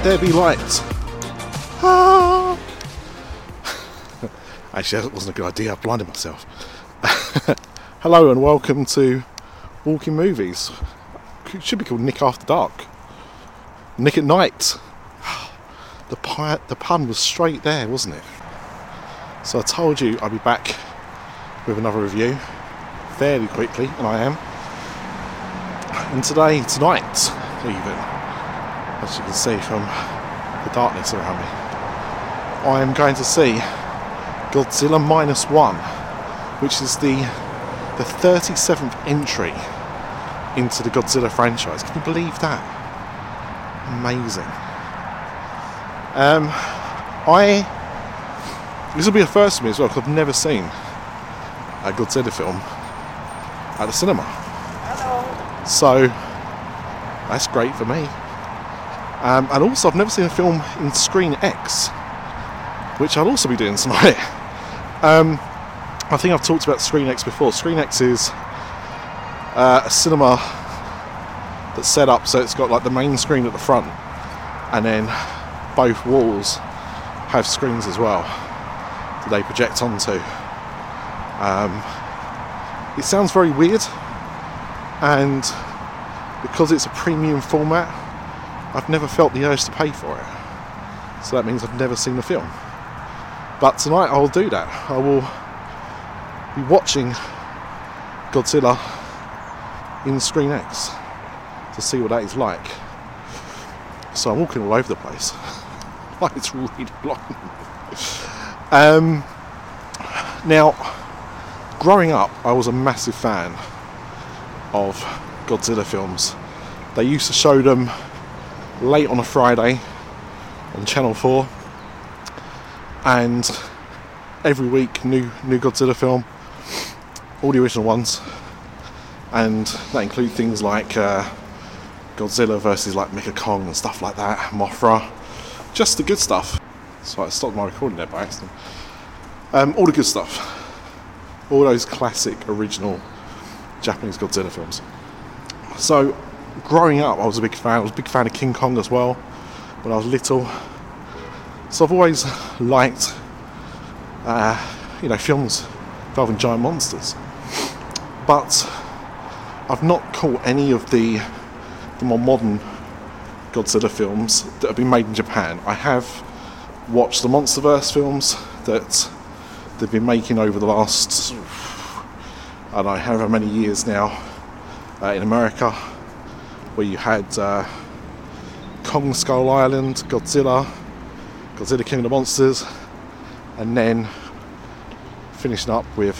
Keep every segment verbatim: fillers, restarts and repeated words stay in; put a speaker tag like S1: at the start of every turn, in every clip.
S1: there be light. Ah. Actually, that wasn't a good idea. I blinded myself. Hello and welcome to Walking Movies. It should be called Nick After Dark. Nick at Night. The, pi- the pun was straight there, wasn't it? So I told you I'd be back with another review fairly quickly, and I am. And today, tonight, even, as you can see from the darkness around me, I am going to see Godzilla Minus One, which is the the thirty-seventh entry into the Godzilla franchise. Can you believe that? Amazing. Um, I this will be a first for me as well, because I've never seen a Godzilla film at the cinema.
S2: Hello.
S1: So that's great for me. Um, and also, I've never seen a film in Screen X, which I'll also be doing tonight. um, I think I've talked about Screen X before. Screen X is uh, a cinema that's set up so it's got like the main screen at the front, and then both walls have screens as well that they project onto. Um, it sounds very weird, and because it's a premium format, I've never felt the urge to pay for it. So that means I've never seen the film. But tonight I'll do that. I will be watching Godzilla in Screen X to see what that is like. So I'm walking all over the place. Like it's really long. um, now, growing up, I was a massive fan of Godzilla films. They used to show them late on a Friday on Channel four, and every week new new Godzilla film, all the original ones, and that include things like uh, Godzilla versus like Mecha Kong and stuff like that, Mothra, just the good stuff. So I stopped my recording there by accident. Um, all the good stuff, all those classic original Japanese Godzilla films. So growing up, I was a big fan. I was a big fan of King Kong as well when I was little. So I've always liked, uh, you know, films involving giant monsters. But I've not caught any of the the more modern Godzilla films that have been made in Japan. I have watched the MonsterVerse films that they've been making over the last, I don't know, however many years now uh, in America, where you had uh, Kong Skull Island, Godzilla, Godzilla King of the Monsters, and then finishing up with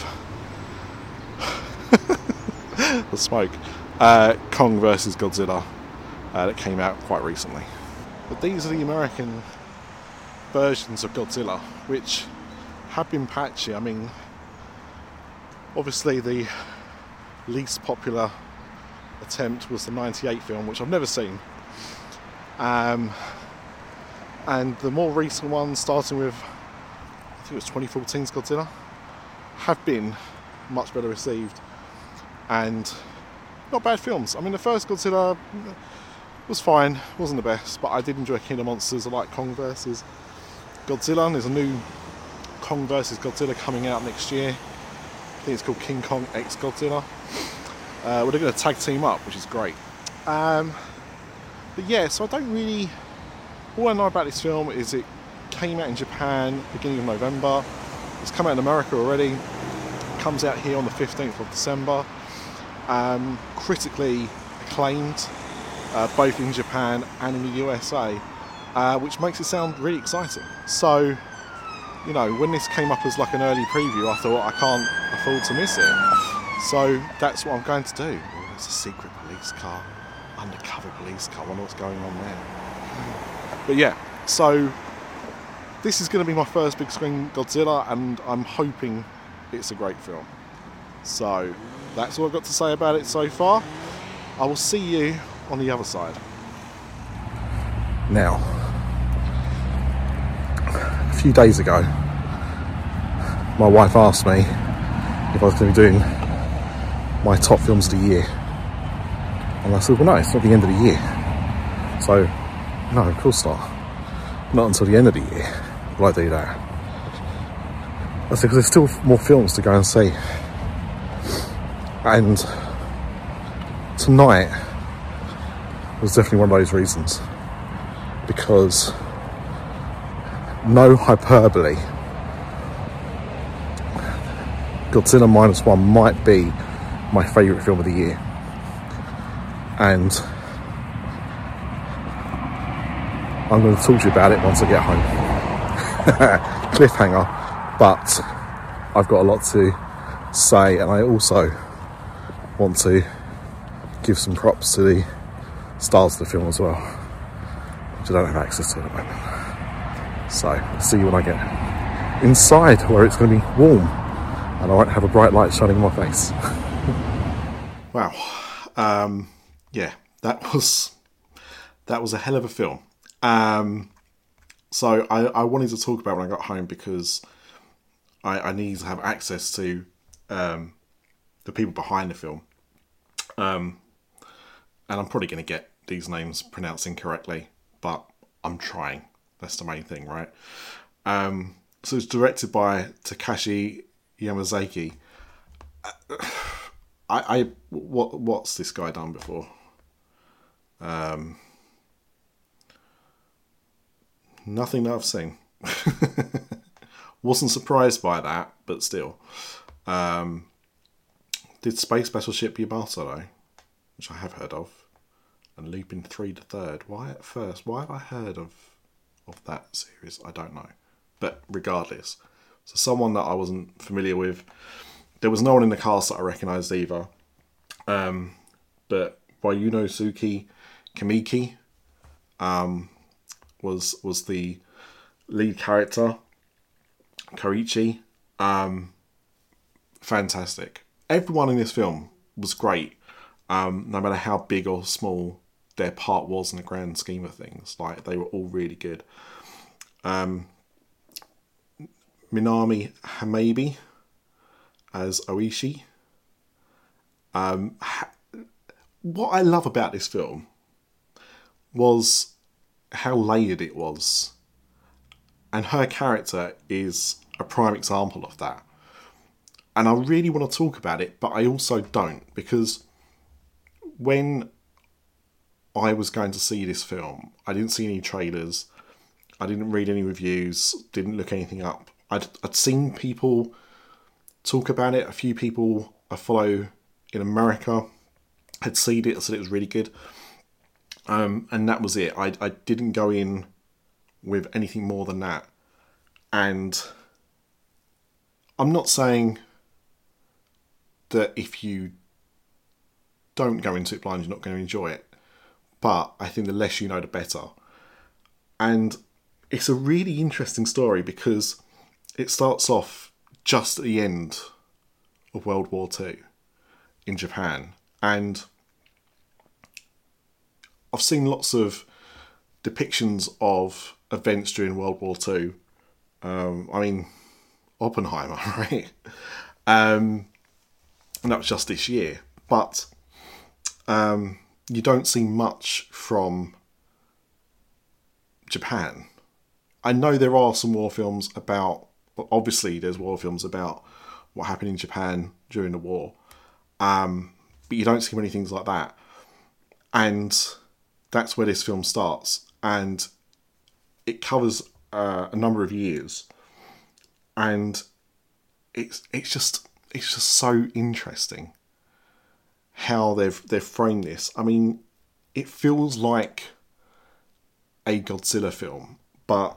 S1: the smoke, uh, Kong versus Godzilla, uh, that came out quite recently. But these are the American versions of Godzilla, which have been patchy. I mean, obviously the least popular attempt was the ninety-eight film, which I've never seen. Um, and the more recent ones, starting with, I think it was twenty fourteen's Godzilla, have been much better received and not bad films. I mean, the first Godzilla was fine, wasn't the best, but I did enjoy King of Monsters. I like Kong versus Godzilla. There's a new Kong versus Godzilla coming out next year. I think it's called King Kong X Godzilla. Uh, well, they're going to tag team up, which is great. Um, but yeah, so I don't really... All I know about this film is it came out in Japan beginning of November. It's come out in America already. It comes out here on the fifteenth of December. Um, critically acclaimed, uh, both in Japan and in the U S A, uh, which makes it sound really exciting. So, you know, when this came up as like an early preview, I thought I can't afford to miss it. So that's what I'm going to do. Oh, it's a secret police car, undercover police car. I wonder what's going on there. But yeah, so this is going to be my first big screen Godzilla, and I'm hoping it's a great film. So that's all I've got to say about it so far. I will see you on the other side. Now, a few days ago, my wife asked me if I was going to be doing my top films of the year. And I said, well, no, it's not the end of the year. So, no, of course not. not until the end of the year will I do that. That's because there's still more films to go and see. And tonight was definitely one of those reasons. Because, no hyperbole, Godzilla Minus One might be my favourite film of the year. And I'm going to talk to you about it once I get home. Cliffhanger, but I've got a lot to say, and I also want to give some props to the stars of the film as well, which I don't have access to at the moment. So, I'll see you when I get inside, where it's going to be warm, and I won't have a bright light shining in my face. Wow. Um, yeah, that was that was a hell of a film. Um, so I, I wanted to talk about it when I got home because I, I need to have access to um, the people behind the film. Um, and I'm probably going to get these names pronounced incorrectly, but I'm trying. That's the main thing, right? Um, so it's directed by Takashi Yamazaki. I, I what what's this guy done before? Um, nothing that I've seen. Wasn't surprised by that, but still. Um, did Space Battleship Yamato though, which I have heard of, and Lupin three the Third. Why at first? Why have I heard of of that series? I don't know. But regardless, so someone that I wasn't familiar with. There was no one in the cast that I recognised either. Um, but Ryunosuke Kamiki um, was was the lead character. Koichi, um, fantastic. Everyone in this film was great, um, no matter how big or small their part was in the grand scheme of things. Like, they were all really good. Um, Minami Hamabi as Oishi. Um, ha- what I love about this film was how layered it was. And her character is a prime example of that. And I really want to talk about it, but I also don't. Because when I was going to see this film, I didn't see any trailers. I didn't read any reviews. Didn't look anything up. I'd, I'd seen people talk about it. A few people I follow in America had seen it and said it was really good. Um, and that was it. I, I didn't go in with anything more than that. And I'm not saying that if you don't go into it blind, you're not going to enjoy it. But I think the less you know, the better. And it's a really interesting story because it starts off just at the end of World War Two in Japan. And I've seen lots of depictions of events during World War Two. Um, I mean, Oppenheimer, right? Um, and that was just this year. But um, you don't see much from Japan. I know there are some war films about, well, obviously there's war films about what happened in Japan during the war. Um, but you don't see many things like that. And that's where this film starts. And it covers uh, a number of years. And it's it's just it's just so interesting how they've they've framed this. I mean, it feels like a Godzilla film, but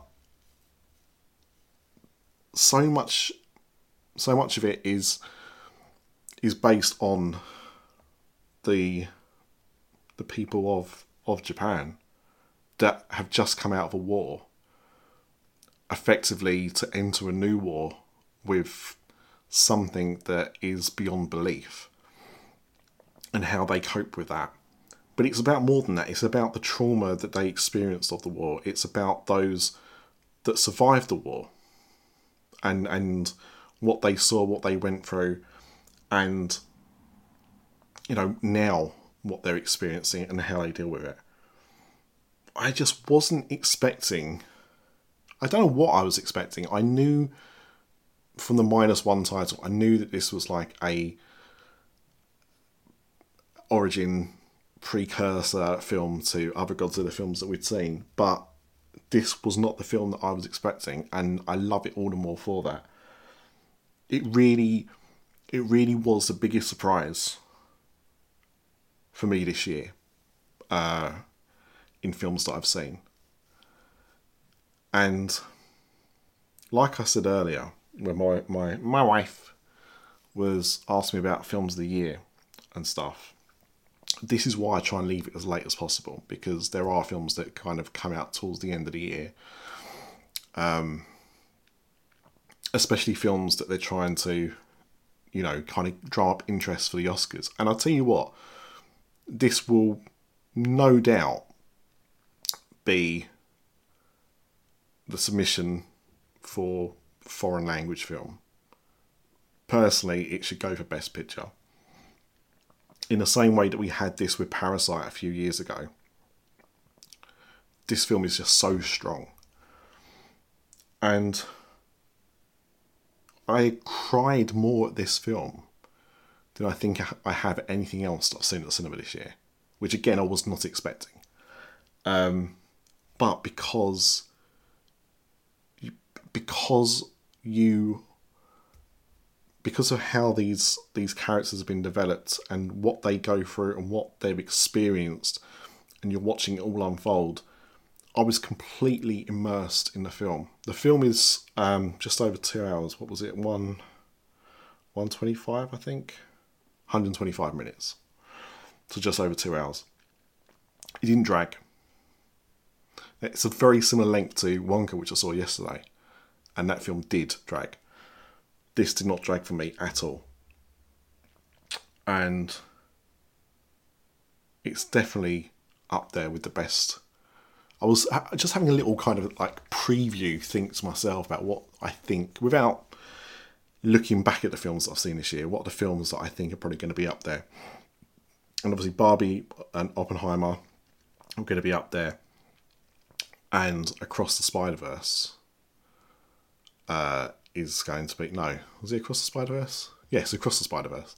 S1: so much so much of it is is based on the the people of of Japan that have just come out of a war, effectively to enter a new war with something that is beyond belief, and how they cope with that. But it's about more than that. It's about the trauma that they experienced of the war. It's about those that survived the war, and and what they saw, what they went through, and, you know, now what they're experiencing and how they deal with it. I just wasn't expecting I don't know what I was expecting. I knew from the minus one title, I knew that this was like a origin precursor film to other Godzilla films that we'd seen, but this was not the film that I was expecting, and I love it all the more for that. It really, it really was the biggest surprise for me this year uh, in films that I've seen. And like I said earlier, when my, my, my wife was asking me about films of the year and stuff, this is why I try and leave it as late as possible, because there are films that kind of come out towards the end of the year. Um, especially films that they're trying to, you know, kind of drum up interest for the Oscars. And I'll tell you what, this will no doubt be the submission for foreign language film. Personally, it should go for Best Picture. In the same way that we had this with Parasite a few years ago. This film is just so strong. And I cried more at this film than I think I have at anything else that I've seen at the cinema this year. Which again, I was not expecting. Um, but because... Because you... Because of how these these characters have been developed and what they go through and what they've experienced, and you're watching it all unfold, I was completely immersed in the film. The film is um, just over two hours. What was it? One, one twenty-five, I think. one hundred twenty-five minutes. So just over two hours. It didn't drag. It's a very similar length to Wonka, which I saw yesterday, and that film did drag. This did not drag for me at all. And it's definitely up there with the best. I was just having a little kind of like preview think to myself about what I think, without looking back at the films that I've seen this year, what are the films that I think are probably going to be up there. And obviously Barbie and Oppenheimer are going to be up there. And Across the Spider-Verse uh, is going to be... No, was it Across the Spider-Verse? Yes, Across the Spider-Verse.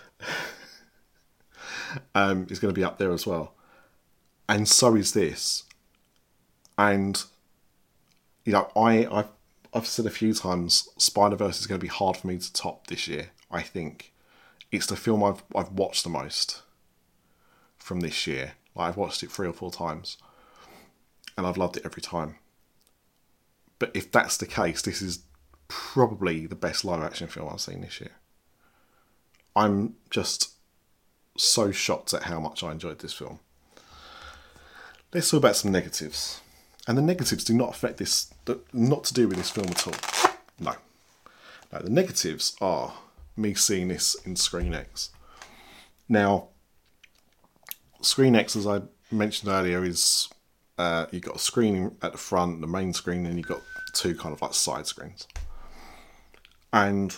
S1: um, is going to be up there as well. And so is this. And, you know, I, I've, I've said a few times, Spider-Verse is going to be hard for me to top this year, I think. It's the film I've I've watched the most from this year. Like, I've watched it three or four times. And I've loved it every time. But if that's the case, this is probably the best live-action film I've seen this year. I'm just so shocked at how much I enjoyed this film. Let's talk about some negatives. And the negatives do not affect this, not to do with this film at all. No. No, the negatives are me seeing this in ScreenX. Now, ScreenX, as I mentioned earlier, is uh, you've got a screen at the front, the main screen, and you've got two kind of like side screens. And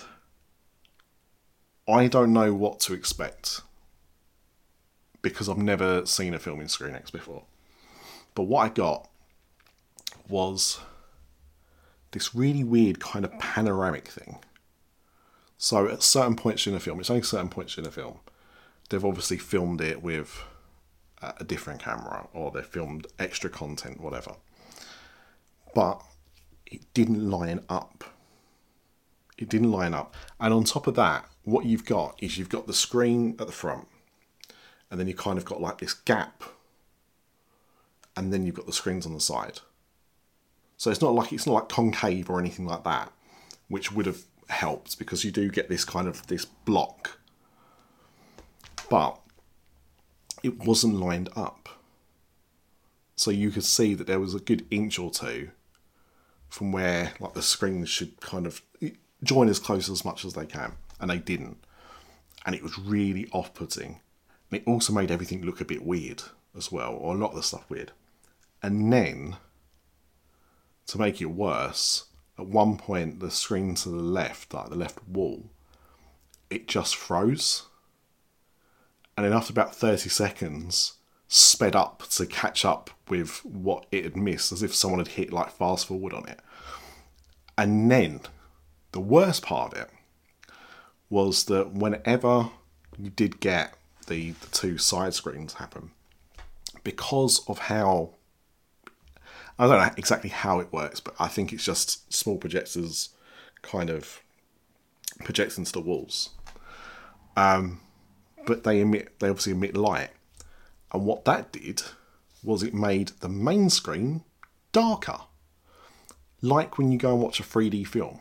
S1: I don't know what to expect because I've never seen a film in ScreenX before. But what I got was this really weird kind of panoramic thing. So at certain points in the film, it's only certain points in the film, they've obviously filmed it with a different camera, or they've filmed extra content, whatever. But it didn't line up. It didn't line up. And on top of that, what you've got is you've got the screen at the front, and then you kind of got like this gap, and then you've got the screens on the side. So it's not like it's not like concave or anything like that, which would have helped because you do get this kind of this block. But it wasn't lined up. So you could see that there was a good inch or two from where like the screens should kind of join as close as much as they can, and they didn't. And it was really off-putting. And it also made everything look a bit weird as well, or a lot of the stuff weird. And then, to make it worse, at one point the screen to the left, like the left wall, it just froze. And then after about thirty seconds, sped up to catch up with what it had missed, as if someone had hit like fast forward on it. And then the worst part of it was that whenever you did get the, the two side screens happen, because of how, I don't know exactly how it works, but I think it's just small projectors kind of project into the walls. Um, but they emit, they obviously emit light. And what that did was it made the main screen darker. Like when you go and watch a three D film.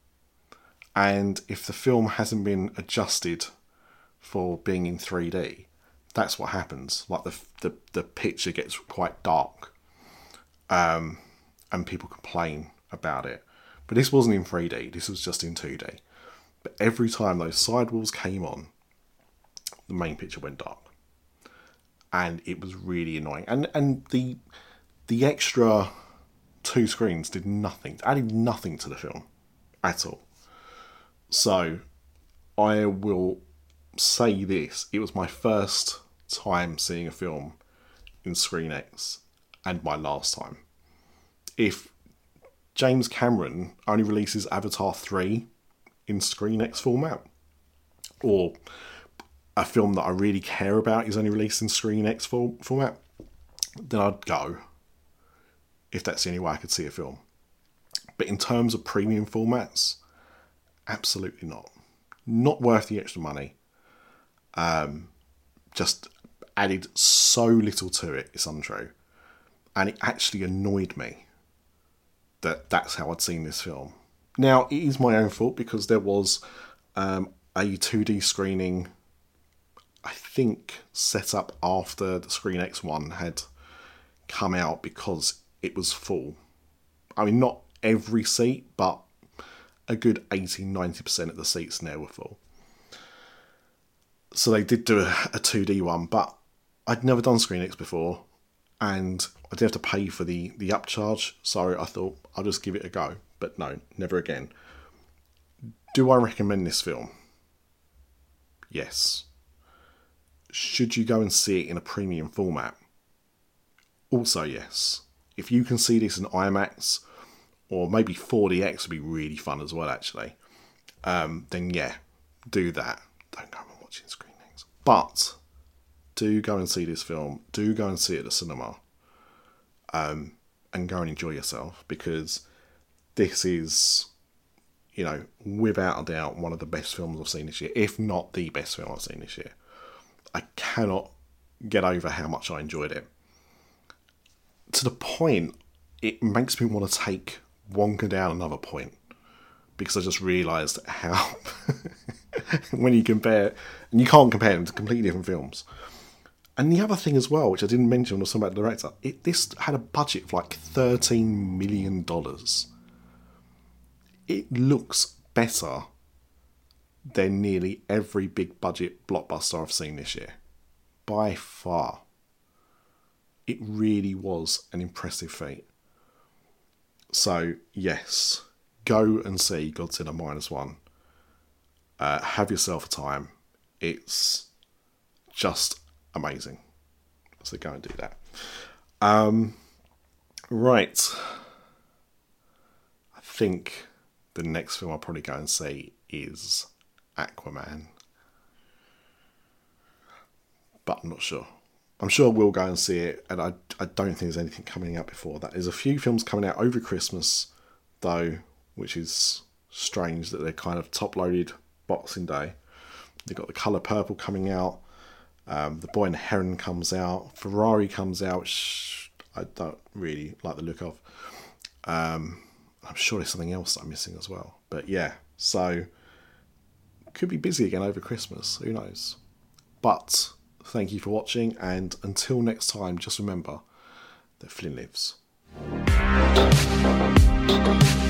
S1: And if the film hasn't been adjusted for being in three D, that's what happens. Like the the, the picture gets quite dark, um, and people complain about it. But this wasn't in three D. This was just in two D. But every time those sidewalls came on, the main picture went dark, and it was really annoying. And and the the extra two screens did nothing, added nothing to the film at all. So I will say this, it was my first time seeing a film in ScreenX and my last time. If James Cameron only releases Avatar three in ScreenX format, or a film that I really care about is only released in ScreenX for, format, then I'd go, if that's the only way I could see a film. But in terms of premium formats, absolutely not. Not worth the extra money. Um, just added so little to it, it's untrue. And it actually annoyed me that that's how I'd seen this film. Now, it is my own fault because there was um, a two D screening, I think, set up after the ScreenX one had come out because it was full. I mean, not every seat, but a good eighty to ninety percent of the seats in there were full. So they did do a, a two D one, but I'd never done ScreenX before, and I did have to pay for the, the upcharge, so I thought I'll just give it a go. But no, never again. Do I recommend this film? Yes. Should you go and see it in a premium format? Also yes. If you can see this in IMAX, or maybe four D X would be really fun as well, actually, um, then yeah, do that. Don't go and watch it in ScreenX. But do go and see this film. Do go and see it at the cinema. Um, and go and enjoy yourself, because this is, you know, without a doubt, one of the best films I've seen this year, if not the best film I've seen this year. I cannot get over how much I enjoyed it. To the point, it makes me want to take Wonka down another point, because I just realised how, when you compare, and you can't compare them to completely different films. And the other thing as well, which I didn't mention when I was talking about the director, it, this had a budget of like thirteen million dollars. It looks better than nearly every big budget blockbuster I've seen this year. By far. It really was an impressive feat. So, yes, go and see Godzilla Minus One. Uh, have yourself a time. It's just amazing. So go and do that. Um, right. I think the next film I'll probably go and see is Aquaman. But I'm not sure. I'm sure we'll go and see it, and I, I don't think there's anything coming out before that. There's a few films coming out over Christmas, though, which is strange that they're kind of top-loaded Boxing Day. They've got The Colour Purple coming out, um, The Boy and the Heron comes out, Ferrari comes out, which I don't really like the look of. Um, I'm sure there's something else that I'm missing as well. But yeah, so could be busy again over Christmas, who knows. But thank you for watching, and until next time, just remember that Flynn lives.